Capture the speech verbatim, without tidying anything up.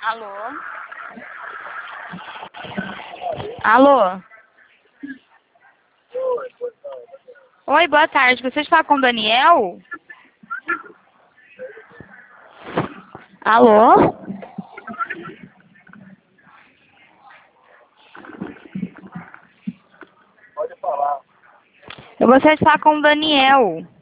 Alô? Alô? Oi, boa tarde. Você está com o Daniel? Alô? Pode falar. Eu gostaria de falar com o Daniel.